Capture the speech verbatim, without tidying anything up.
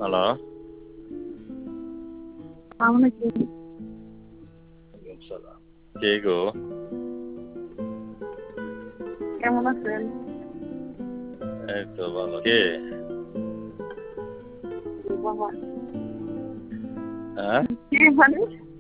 Hello. কেমন আছেন? কে গো? কেমন আছেন? এই তো ভালো। কে? বাবা। হ্যাঁ? কে মানে?